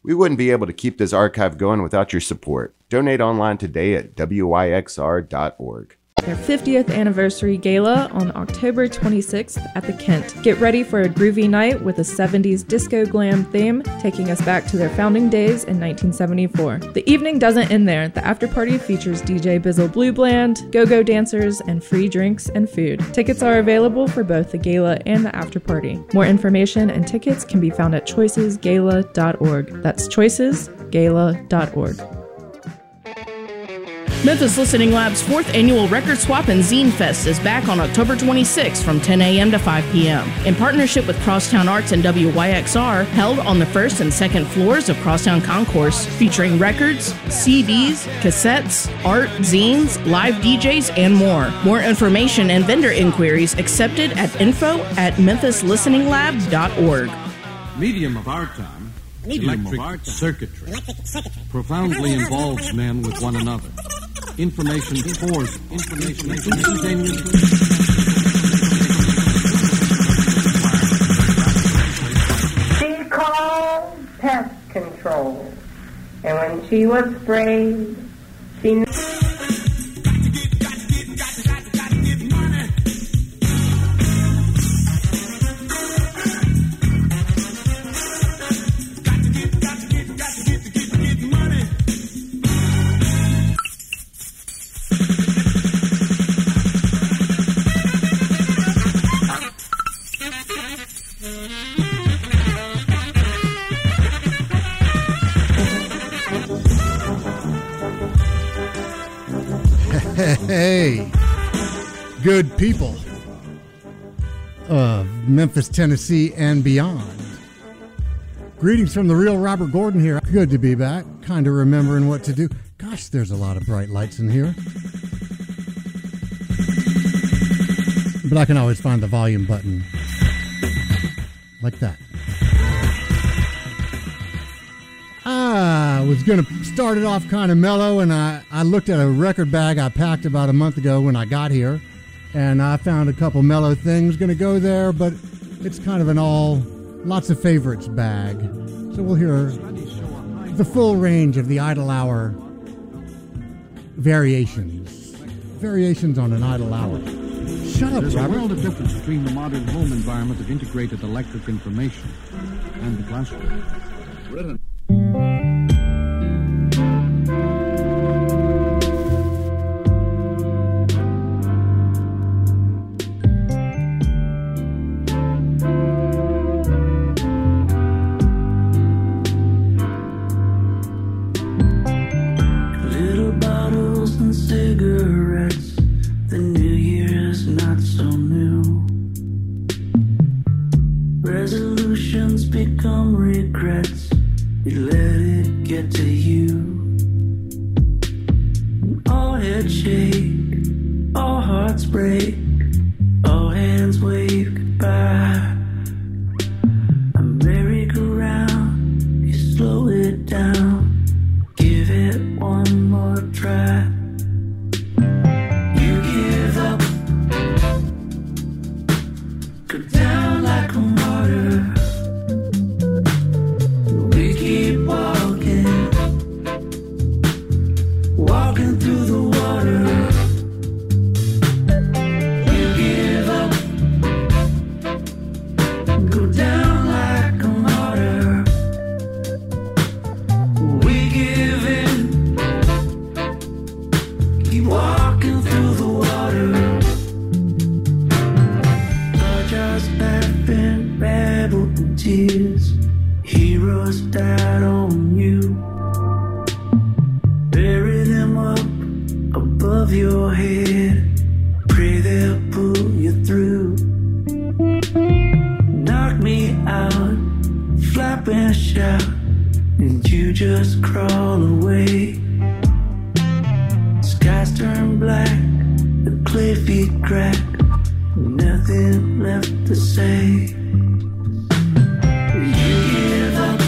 We wouldn't be able to keep this archive going without your support. Donate online today at wyxr.org. Their 50th anniversary gala on October 26th at the Kent. Get ready for a groovy night with a 70s disco glam theme, taking us back to their founding days in 1974. The evening doesn't end there. The after party features DJ Bizzle Blue Bland, go-go dancers, and free drinks and food. Tickets are available for both the gala and the after party. More information and tickets can be found at choicesgala.org. That's choicesgala.org. Memphis Listening Lab's 4th annual Record Swap and Zine Fest is back on October 26th from 10 a.m. to 5 p.m. In partnership with Crosstown Arts and WYXR, held on the first and second floors of Crosstown Concourse, featuring records, CDs, cassettes, art, zines, live DJs, and more. More information and vendor inquiries accepted at info@memphislisteninglab.org. Medium of our time, electric circuitry, profoundly involves men with one another. Information pours, information instantaneously. She's called pest control, and when she was sprayed, she Hey, good people of Memphis, Tennessee, and beyond. Greetings from the real Robert Gordon here. Good to be back. Kind of remembering what to do. Gosh, there's a lot of bright lights in here. But I can always find the volume button. Like that. I was going to start it off kind of mellow, and I looked at a record bag I packed about a month ago when I got here, and I found a couple mellow things going to go there, but it's kind of an lots of favorites bag. So we'll hear the full range of the Idle Hour variations. Variations on an Idle Hour. Shut up, There's Robert. a world of difference between the modern home environment of integrated electric information and the classroom. Little bottles and cigarettes, the new year's not so new. Resolutions become regrets, you let it get to you. All heads shake, all hearts break, all hands wave goodbye. A merry-go-round, you slow it down, give it one more try. You give up, go down like a martyr. We keep walking, walking through the water. You give up, go down like a martyr. We give in, keep walking through the water. Our jaws laughing, babbled in tears. Heroes died on you. Bury them up above your head. Pray they'll pull you through. Knock me out, flap and shout, and you just crawl away. Skies turn black, the clay feet crack, nothing left to say. You give up,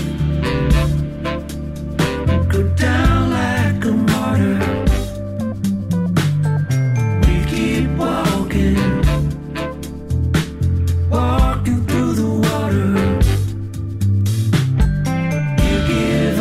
go down like a martyr. We keep walking, walking through the water. You give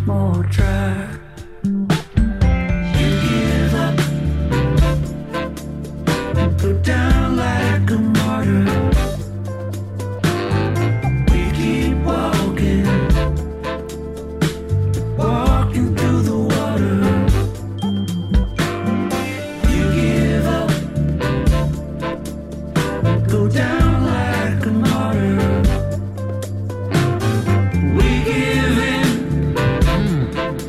more dry. You give up and go down like a martyr. We keep walking, walking through the water. You give up, go down like a martyr. We give in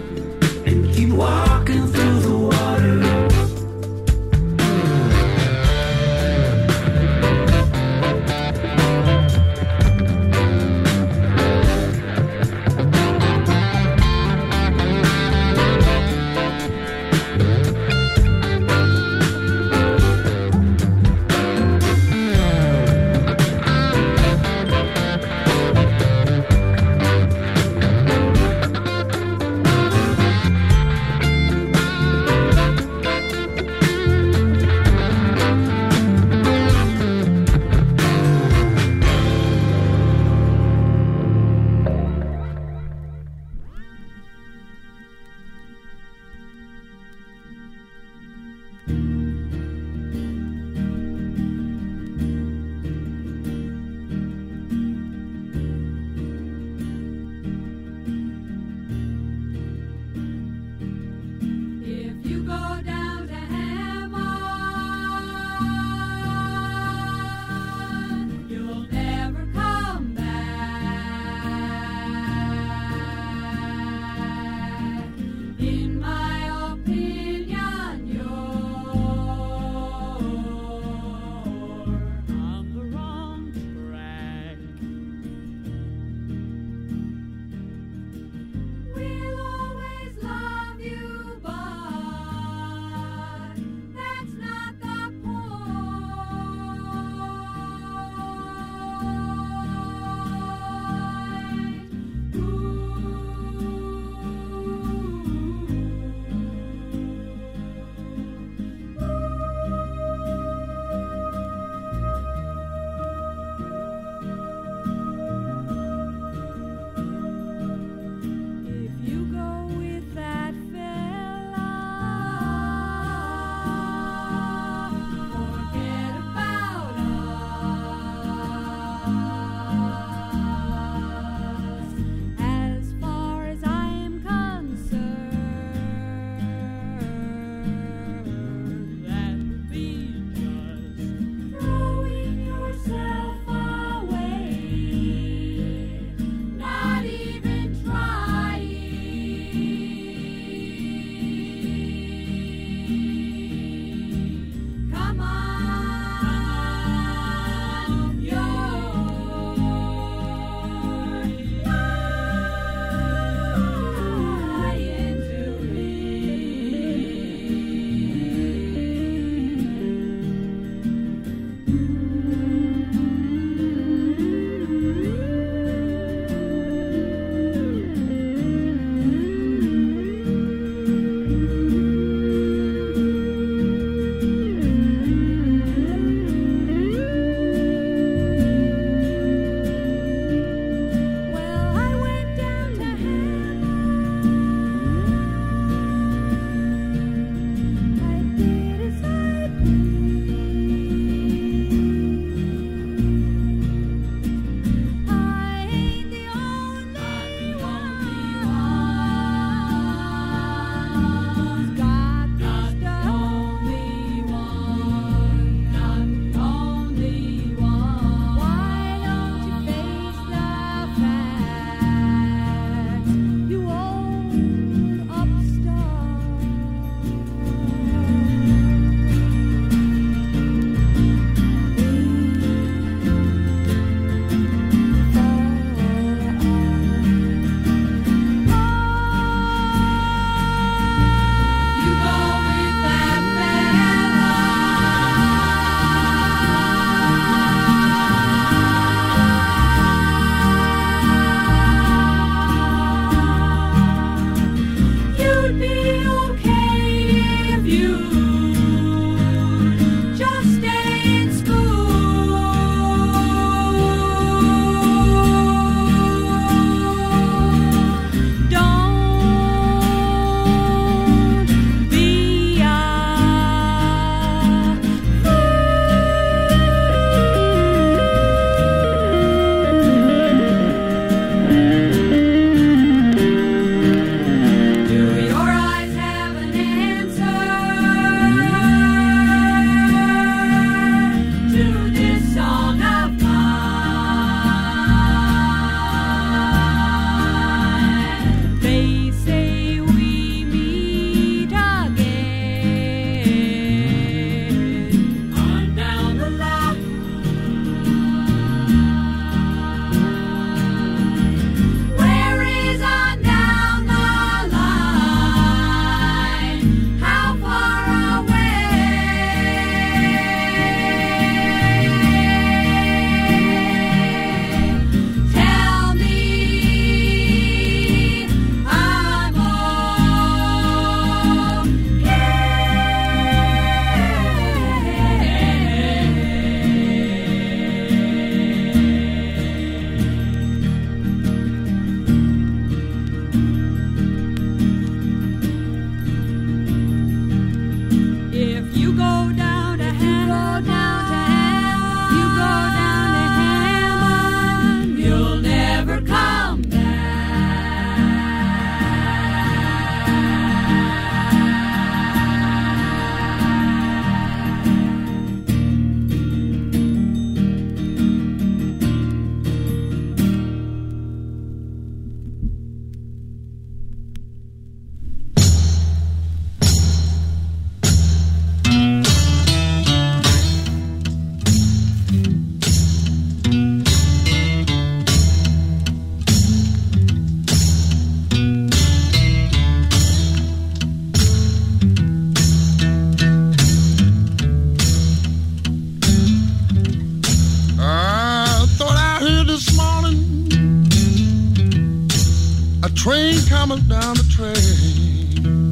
A train coming down the train.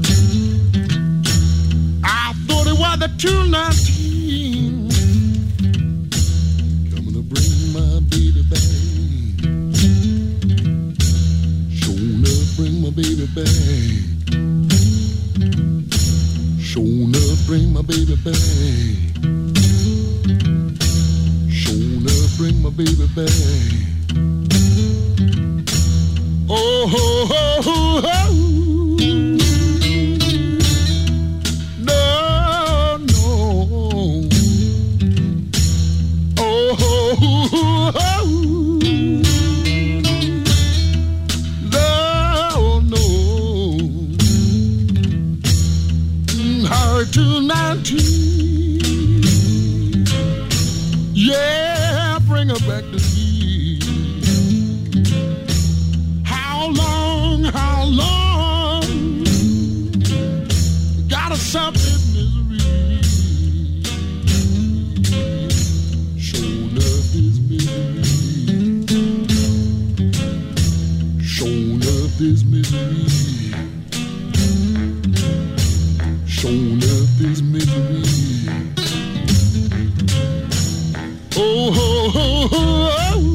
I thought it was the 219 coming to bring my baby back. Sure enough, bring my baby back. Sure enough, bring my baby back. Sure enough, bring my baby back. Oh, oh, oh, oh, oh. No, no. Oh, oh, oh, oh. No, no. Her 219. Yeah, bring her back to me. How long? Gotta stop this misery. Show enough this misery. Show enough this misery. Show enough this misery. Oh, oh, oh, oh, oh.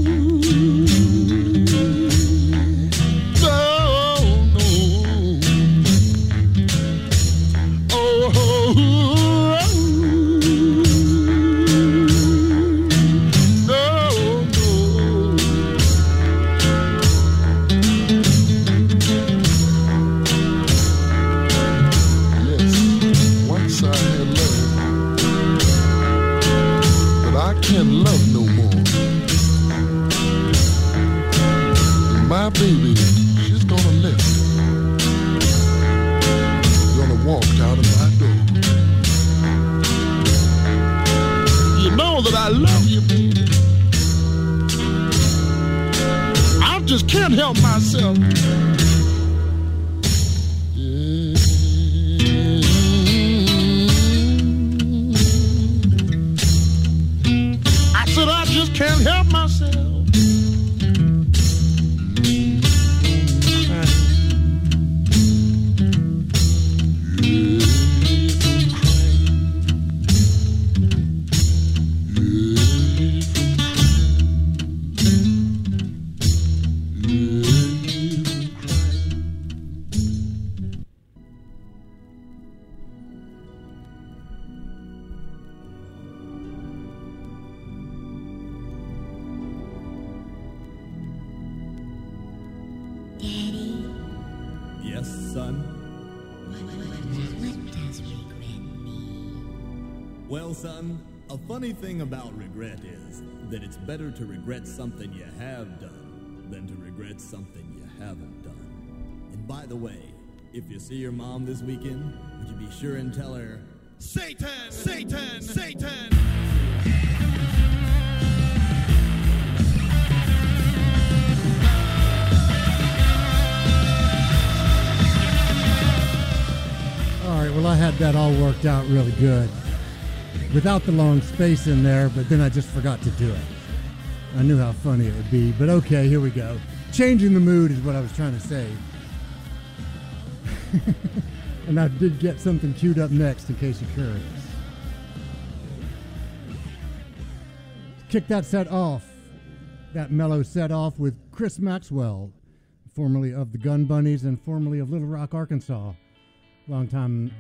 Baby, she's gonna let me. Gonna walk out of my door. You know that I love you, baby. I just can't help myself. Yeah. I said I just can't help myself. Well, son, a funny thing about regret is that it's better to regret something you have done than to regret something you haven't done. And by the way, if you see your mom this weekend, would you be sure and tell her, Satan, Satan, Satan! All right, well, I had that all worked out really good. Without the long space in there, but then I just forgot to do it. I knew how funny it would be, but okay, here we go. Changing the mood is what I was trying to say. And I did get something queued up next in case you're curious. Kick that set off, that mellow set off with Chris Maxwell, formerly of the Gun Bunnies and formerly of Little Rock, Arkansas. Longtime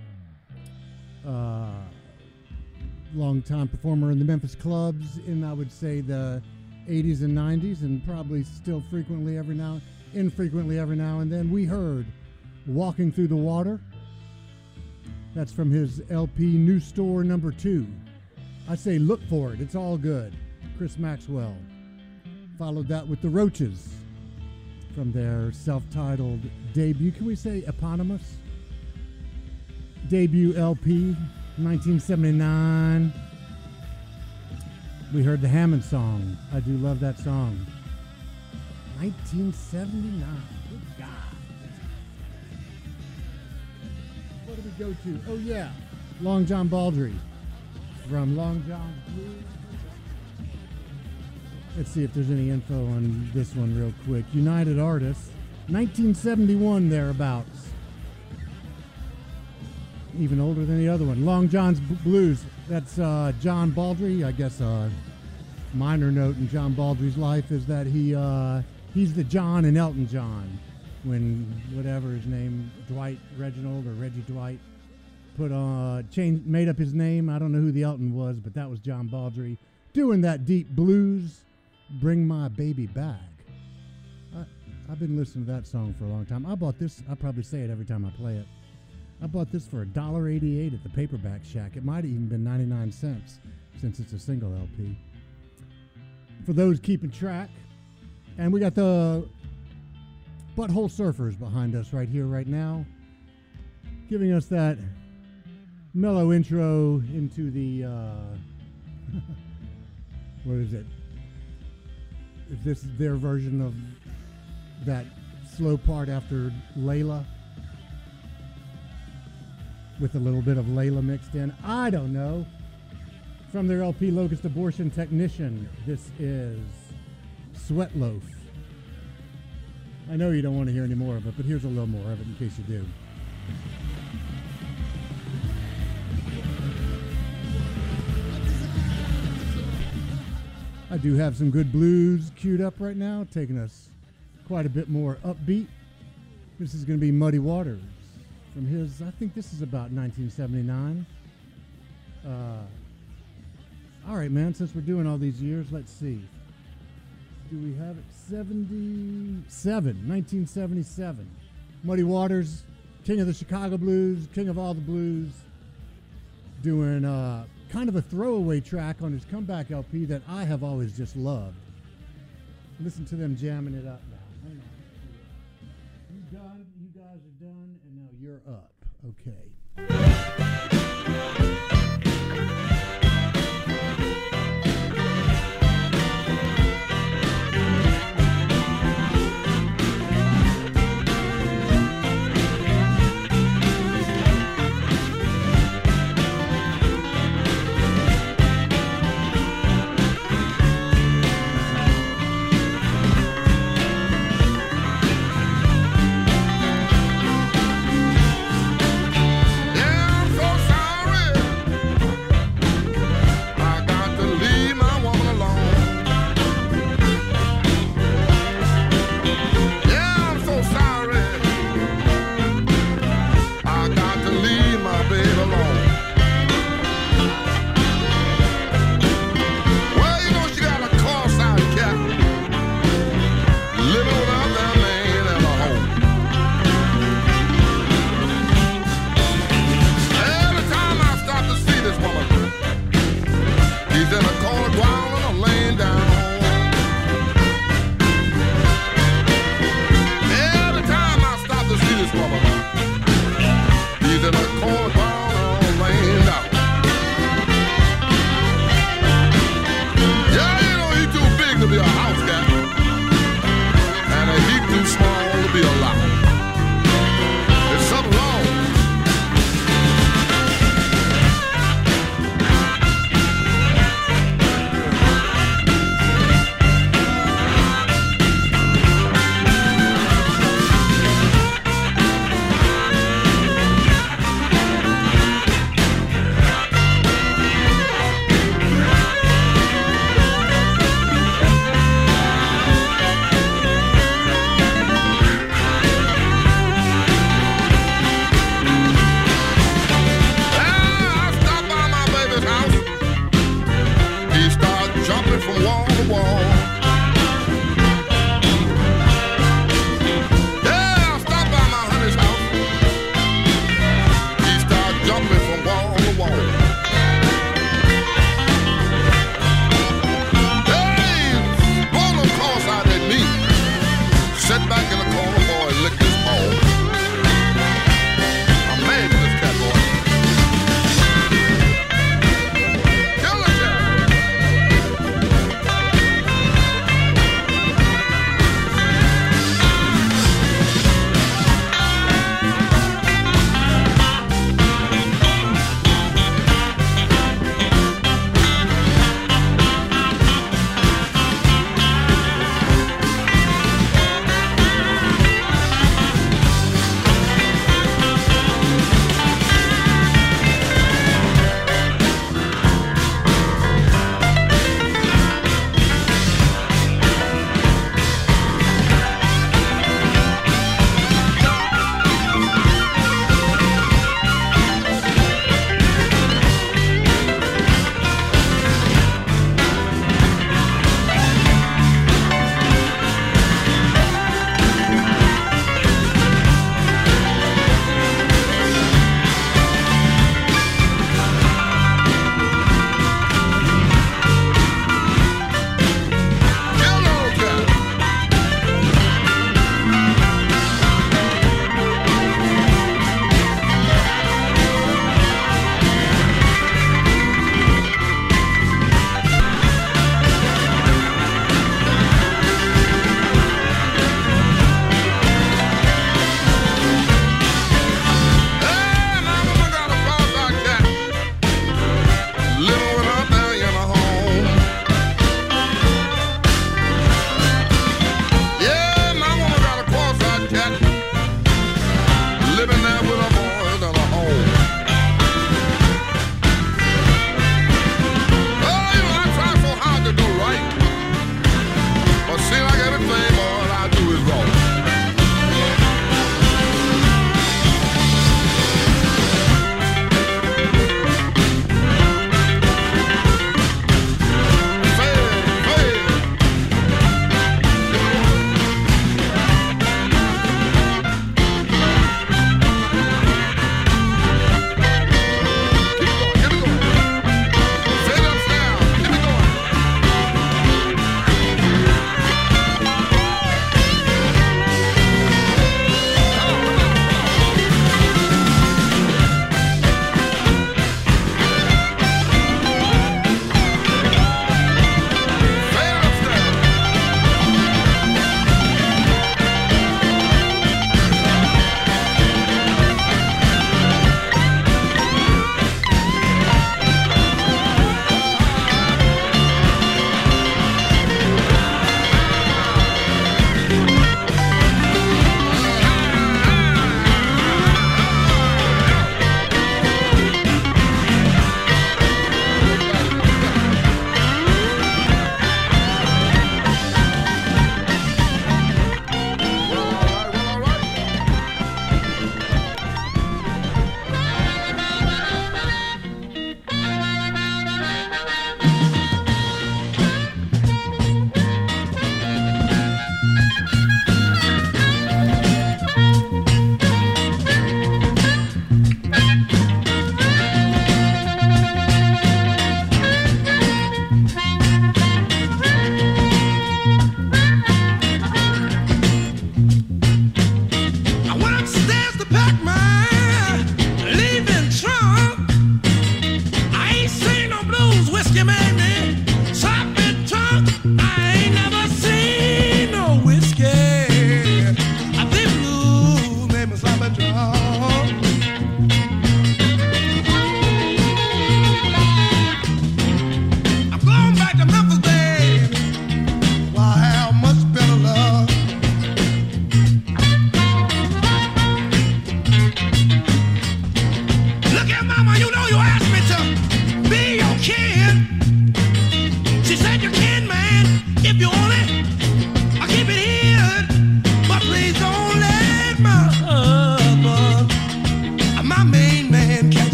performer in the Memphis clubs in, I would say, the 80s and 90s, and probably still infrequently every now and then. We heard Walking Through the Water. That's from his LP New Store number 2. I say look for it. It's all good. Chris Maxwell. Followed that with the Roaches from their self-titled debut. Can we say eponymous? Debut LP, 1979. We heard the Hammond song. I do love that song. 1979. Good God. What did we go to? Oh, yeah. Long John Baldry from Long John Blues. Let's see if there's any info on this one real quick. United Artists. 1971 thereabouts. Even older than the other one. Long John's Blues. That's John Baldry. I guess a minor note in John Baldry's life is that he's the John in Elton John. When whatever his name, Dwight Reginald or Reggie Dwight, made up his name. I don't know who the Elton was, but that was John Baldry doing that deep blues. Bring My Baby Back. I've been listening to that song for a long time. I bought this. I probably say it every time I play it. I bought this for $1.88 at the Paperback Shack. It might have even been 99 cents since it's a single LP. For those keeping track. And we got the Butthole Surfers behind us right here, right now. Giving us that mellow intro into the, what is it? Is this their version of that slow part after Layla? With a little bit of Layla mixed in. I don't know. From their LP Locust Abortion Technician, this is Sweat Loaf. I know you don't want to hear any more of it, but here's a little more of it in case you do. I do have some good blues queued up right now, taking us quite a bit more upbeat. This is going to be Muddy Waters from his, I think this is about 1979. All right, man, since we're doing all these years, let's see. Do we have it? 1977. Muddy Waters, king of the Chicago blues, king of all the blues, doing kind of a throwaway track on his comeback LP that I have always just loved. Listen to them jamming it up now. Hang on. You done? You guys are done, and now you're up. Okay.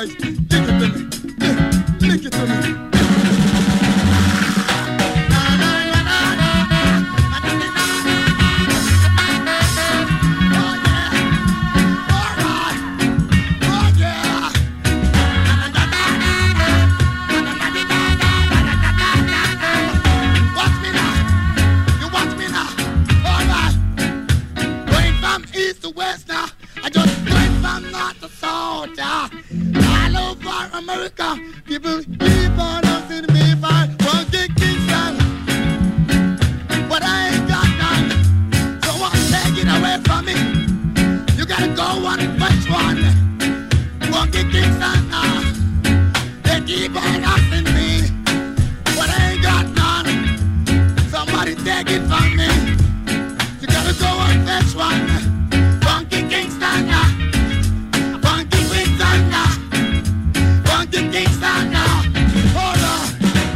nice. Lick it to me. Lick it to me. America, people keep on asking me if I want to get Kingston, but I ain't got none. So won't take it away from me. You gotta go on and fetch one. Want to get Kingston now. They keep on asking me, but I ain't got none. Somebody take it from me. You gotta go and fetch one. Funky Kingston now. Funky Kingston now. Funky Kingston now. Hold on.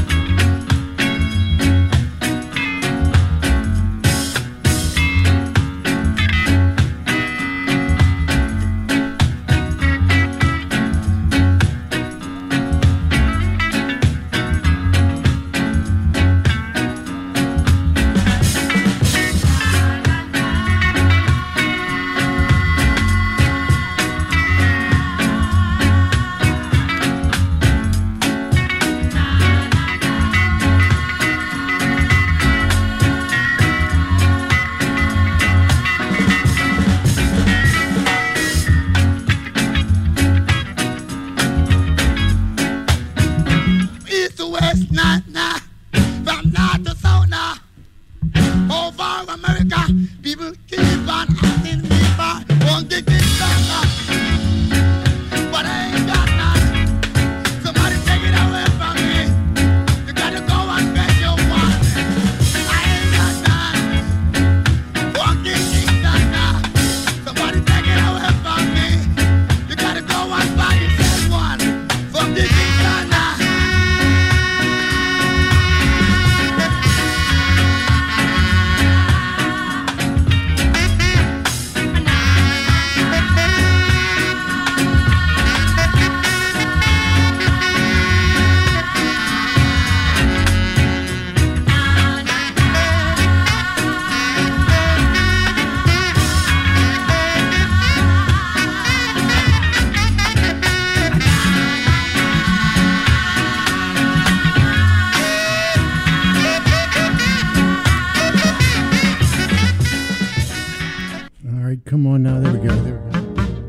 Come on now. There we go. There we go.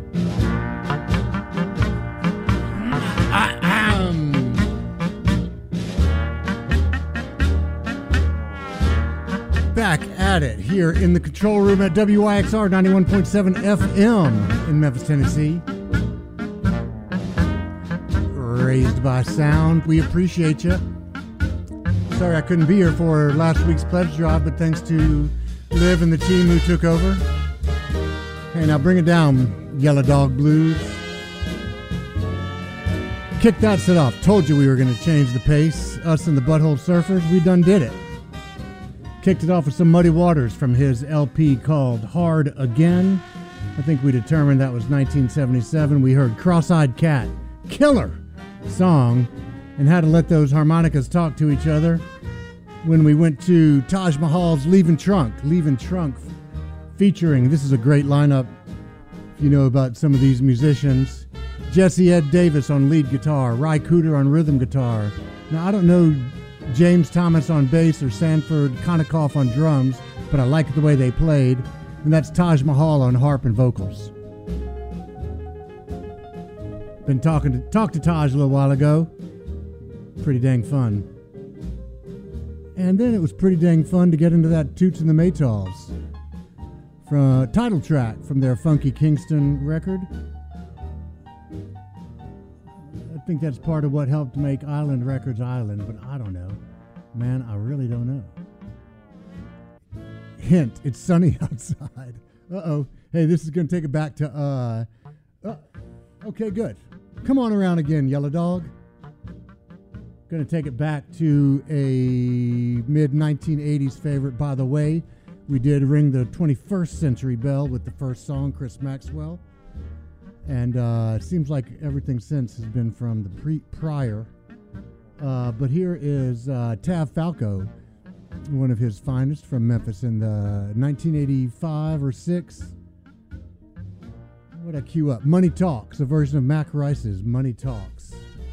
Back at it here in the control room at WYXR 91.7 FM in Memphis, Tennessee. Raised by sound. We appreciate you. Sorry I couldn't be here for last week's pledge drive, but thanks to Liv and the team who took over. Hey, now bring it down, Yellow Dog Blues. Kick that set off. Told you we were going to change the pace. Us and the Butthole Surfers, we done did it. Kicked it off with some Muddy Waters from his LP called Hard Again. I think we determined that was 1977. We heard Cross-Eyed Cat, killer song, and how to let those harmonicas talk to each other. When we went to Taj Mahal's Leavin' Trunk featuring, this is a great lineup if you know about some of these musicians. Jesse Ed Davis on lead guitar, Ry Cooder on rhythm guitar. Now I don't know James Thomas on bass or Sanford Konikoff on drums, but I like the way they played. And that's Taj Mahal on harp and vocals. Been talked to Taj a little while ago. Pretty dang fun. And then it was pretty dang fun to get into that Toots and the Maytals from a title track from their Funky Kingston record. I think that's part of what helped make Island Records Island, but I don't know. Man, I really don't know. Hint, it's sunny outside. Uh-oh. Hey, this is going to take it back to, okay, good. Come on around again, Yellow Dog. Going to take it back to a mid-1980s favorite. By the way, we did ring the 21st century bell with the first song, Chris Maxwell. And it seems like everything since has been from the prior. But here is Tav Falco, one of his finest from Memphis in the 1985 or 6. What'd I cue up? Money Talks, a version of Mac Rice's Money Talks.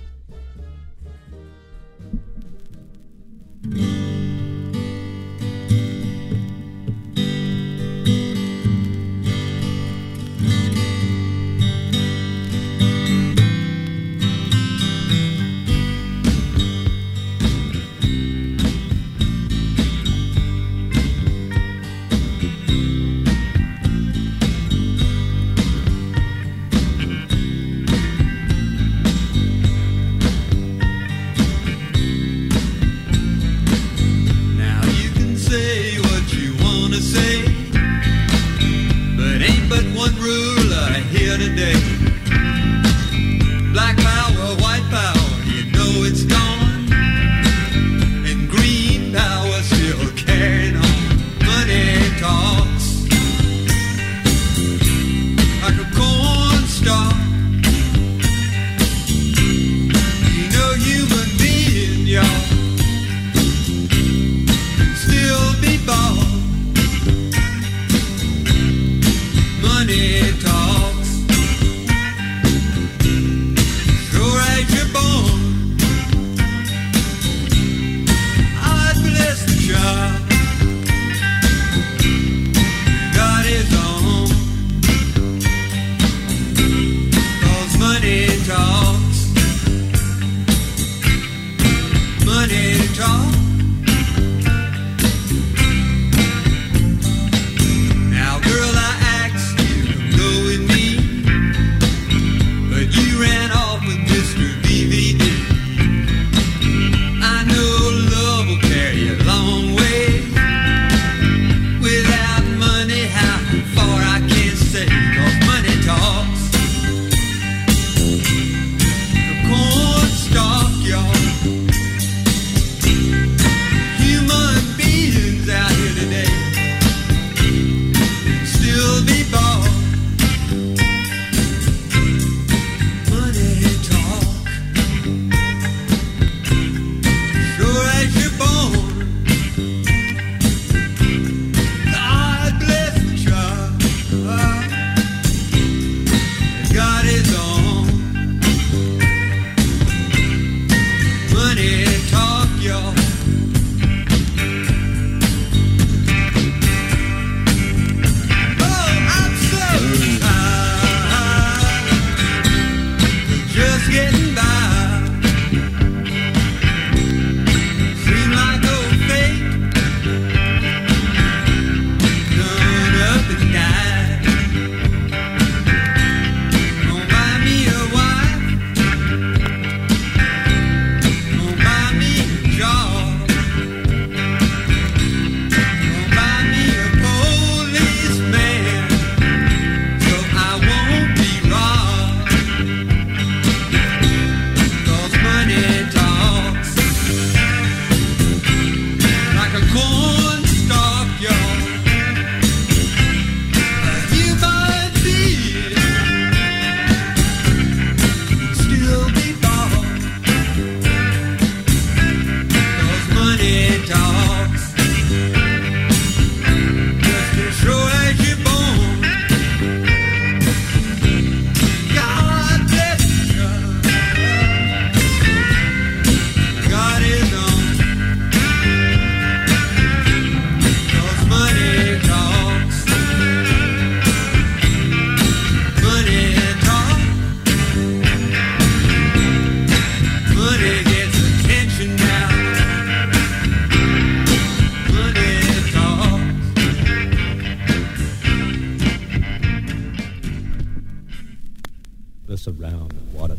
Around the water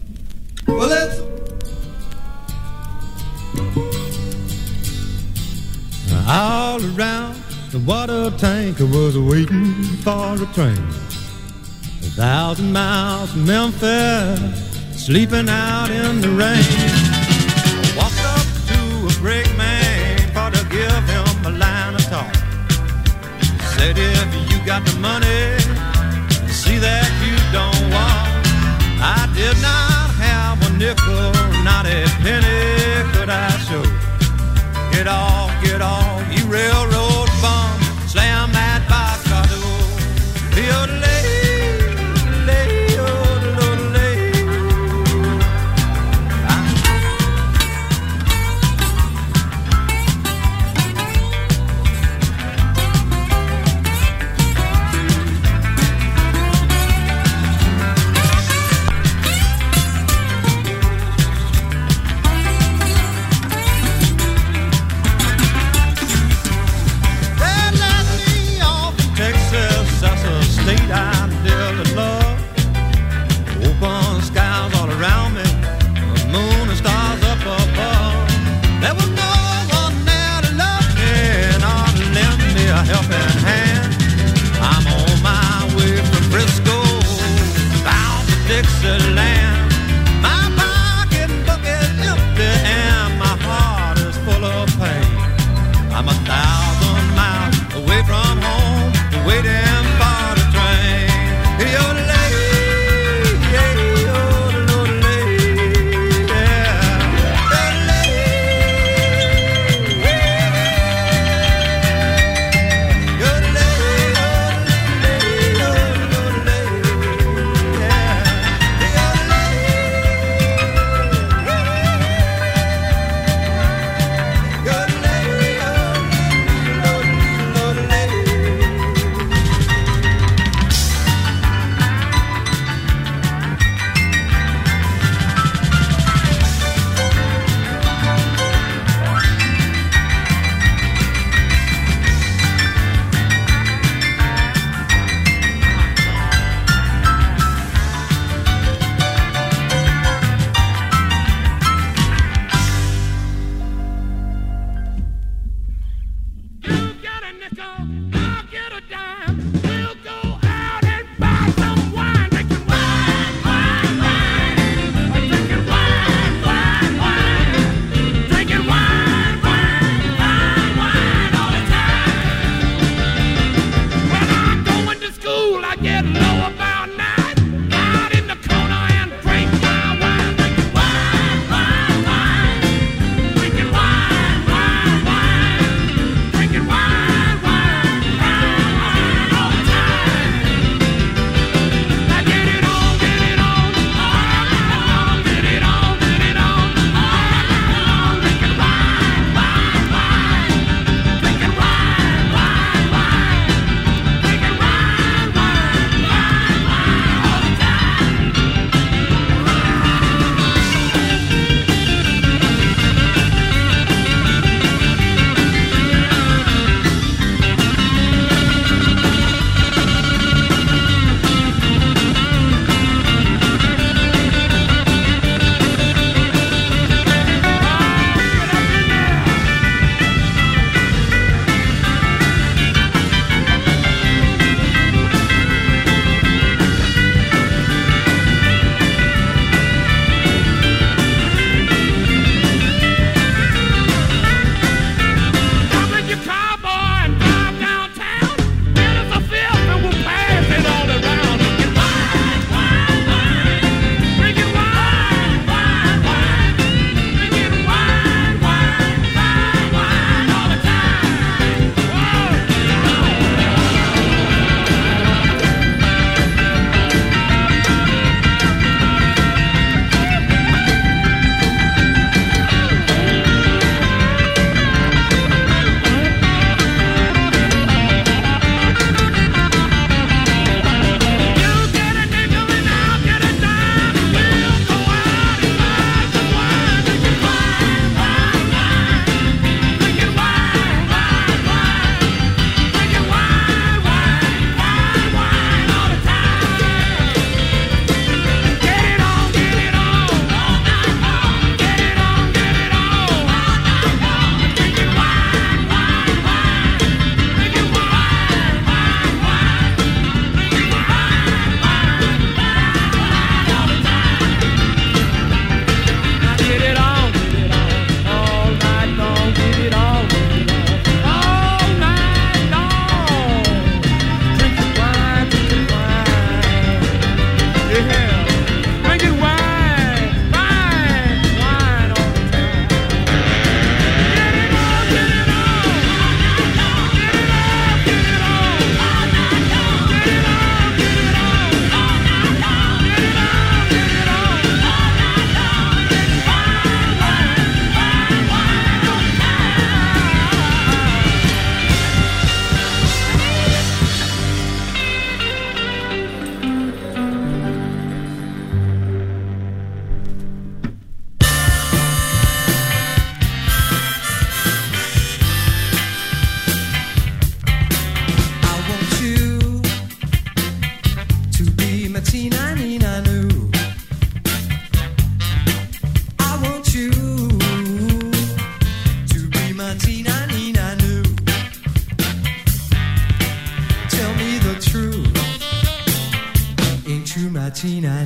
tank. Well, let's. All around the water tank was waiting for a train. 1,000 miles from Memphis, sleeping out in the rain. I walked up to a brakeman for to give him a line of talk. He said, if you got the money, see that you don't walk. nickel, not a penny could I show. Get off, you railroad bum, slam that boxcar door. Yodelay.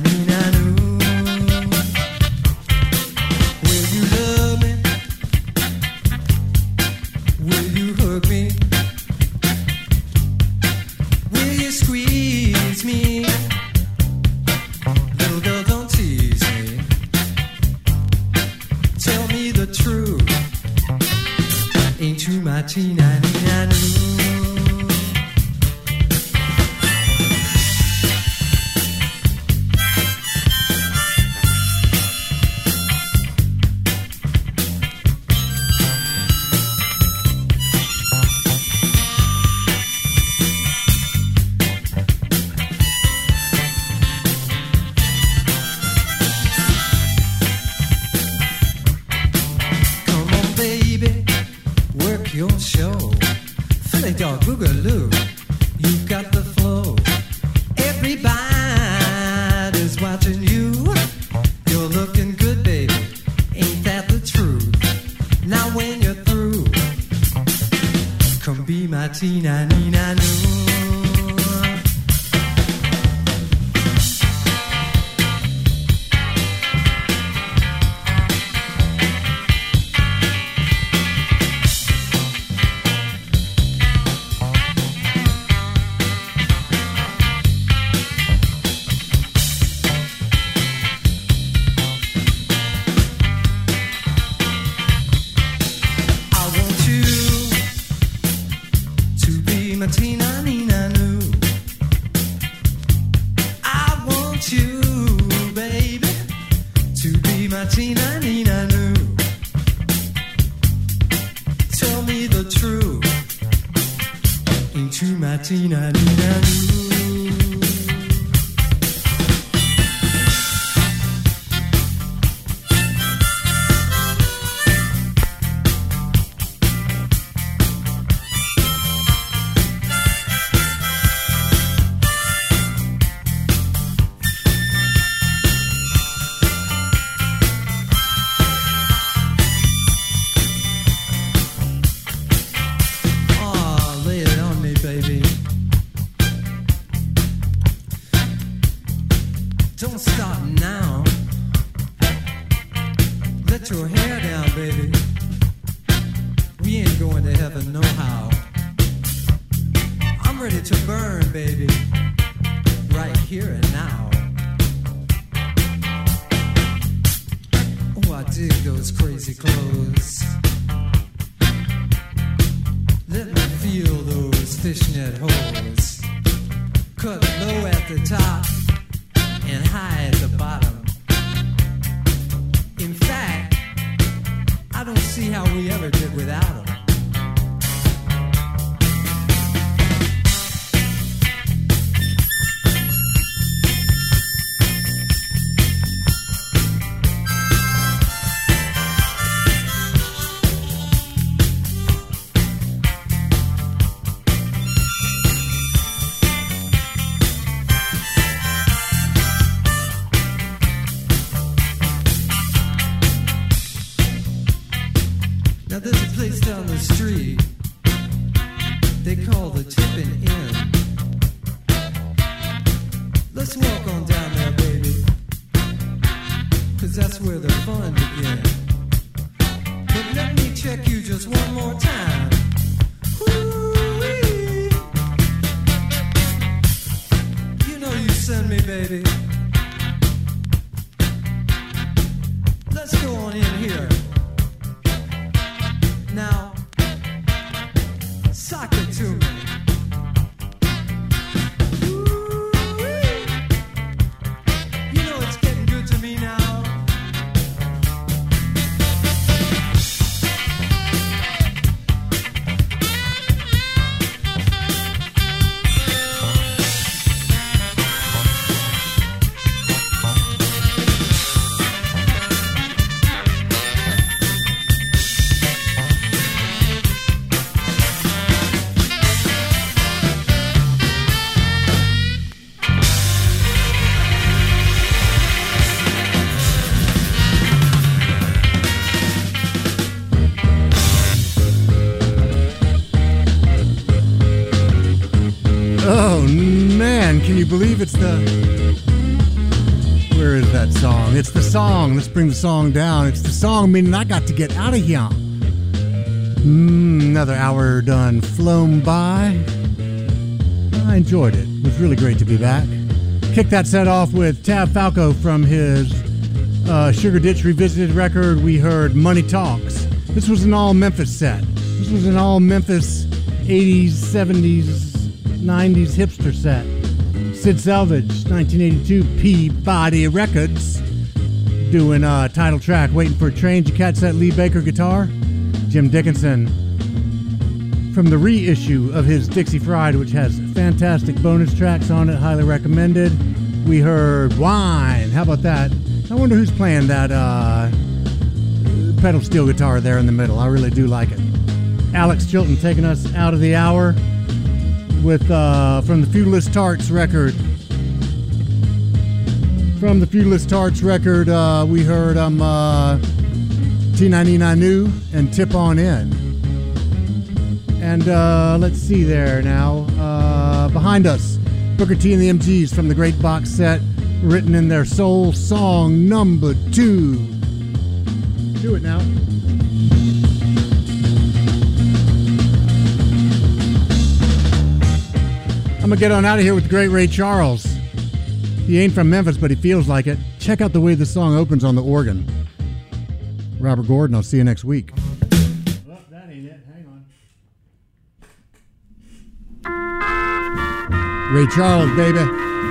Will you love me? Will you hug me? Will you squeeze me? Little girl, don't tease me. Tell me the truth. Ain't you my Tina? Your show, Philly dog boogaloo, you got the flow. Everybody's watching you. You're looking good, baby. Ain't that the truth? Now when you're through, come be my Tina, Nina, Noo. Don't stop now. Let your hair down, baby. We ain't going to heaven no how. I'm ready to burn, baby. Right here and now. Oh, I dig those crazy clothes. Let me feel those fishnet holes. Cut low at the top and high at the bottom. In fact, I don't see how we ever did without them. Now there's a place down the street they call the Tippin' Inn. Let's walk on down there, baby, 'cause that's where the fun begins. But let me check you just one more time. Woo-wee. You know you send me, baby. Let's go on in here. Now, sock it to me. Ooh-wee. You know it's getting good to me now. Oh man, can you believe it's the Where is that song? It's the song. Let's bring the song down. It's the song, meaning I got to get out of here. Another hour done flown by. I enjoyed it. It was really great to be back. Kick that set off with Tab Falco from his Sugar Ditch Revisited record. We heard Money Talks. This was an all Memphis set. This was an all Memphis 80s, 70s, 90s hipster set. Sid Salvage, 1982, Peabody Records, doing a title track, Waiting for a Train. You catch that? Lee Baker guitar. Jim Dickinson from the reissue of his Dixie Fried, which has fantastic bonus tracks on it, highly recommended. We heard Wine. How about that? I wonder who's playing that pedal steel guitar there in the middle. I really do like it. Alex Chilton taking us out of the hour with from the Feudalist Tarts record. From the Feudalist Tarts record, we heard T99 and Tip On In. And let's see there now. Behind us, Booker T and the MGs from the Great Box Set, written in their soul song number 2. Do it now. I'm going to get on out of here with the great Ray Charles. He ain't from Memphis, but he feels like it. Check out the way this song opens on the organ. Robert Gordon, I'll see you next week. Oh, that ain't it. Hang on. Ray Charles, baby.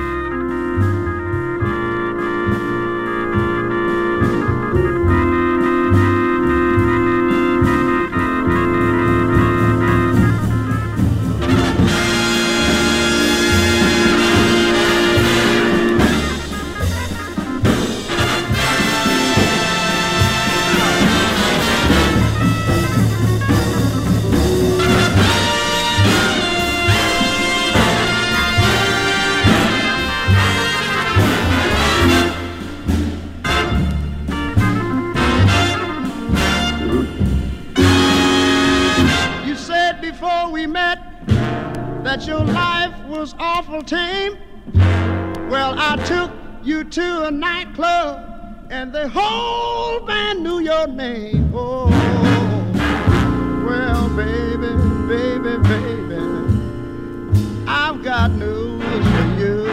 That your life was awful tame. Well, I took you to a nightclub and the whole band knew your name. Oh, well, baby, baby, baby, I've got news for you.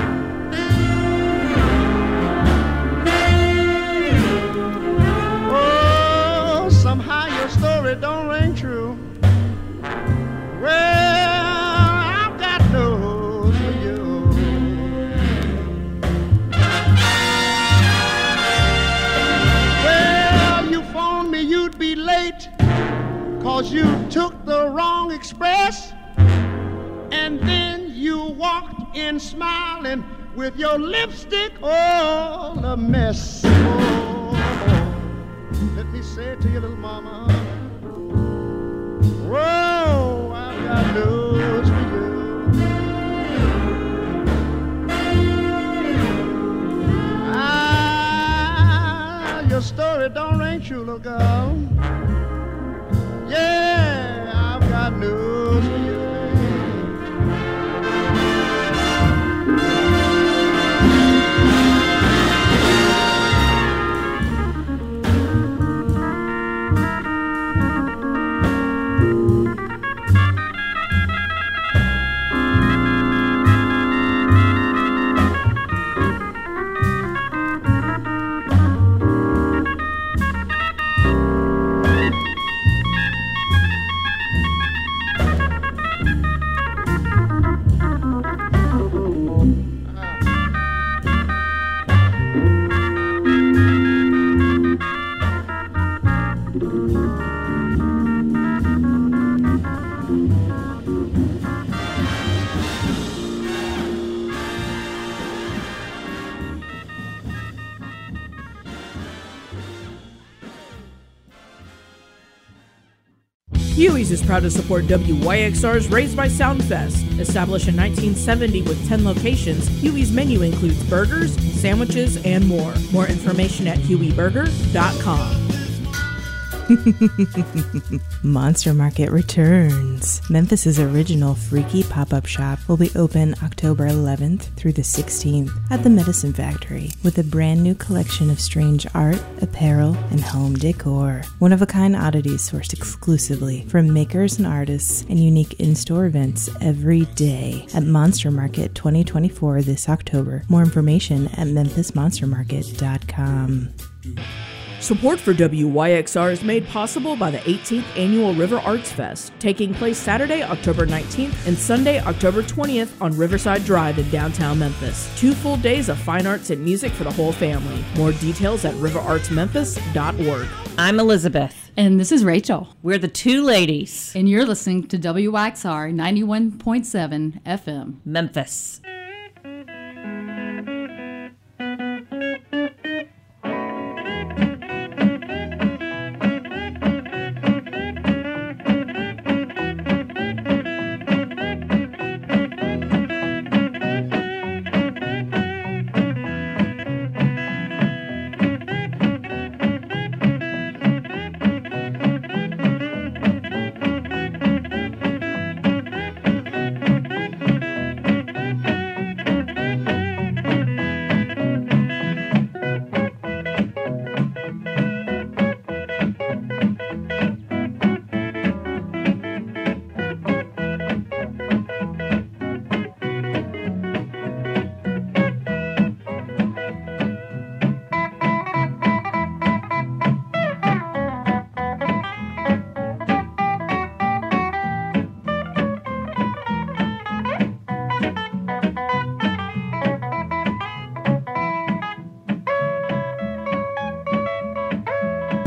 Oh, somehow your story don't ring true. Well, cause you took the wrong express, and then you walked in smiling with your lipstick all a mess. Oh, let me say it to you, little mama. Whoa, I've got news for you. Your story don't ring true, little girl. Yeah, I've got news for you. Huey's is proud to support WYXR's Raised by Sound Fest. Established in 1970 with 10 locations, Huey's menu includes burgers, sandwiches, and more. More information at hueyburger.com. Monster Market returns. Memphis's original freaky pop-up shop will be open October 11th through the 16th at the Medicine Factory with a brand new collection of strange art, apparel, and home decor. One-of-a-kind oddities sourced exclusively from makers and artists and unique in-store events every day at Monster Market 2024 this October. More information at memphismonstermarket.com. Support for WYXR is made possible by the 18th Annual River Arts Fest, taking place Saturday, October 19th and Sunday, October 20th on Riverside Drive in downtown Memphis. 2 full days of fine arts and music for the whole family. More details at riverartsmemphis.org. I'm Elizabeth. And this is Rachel. We're the two ladies. And you're listening to WYXR 91.7 FM. Memphis.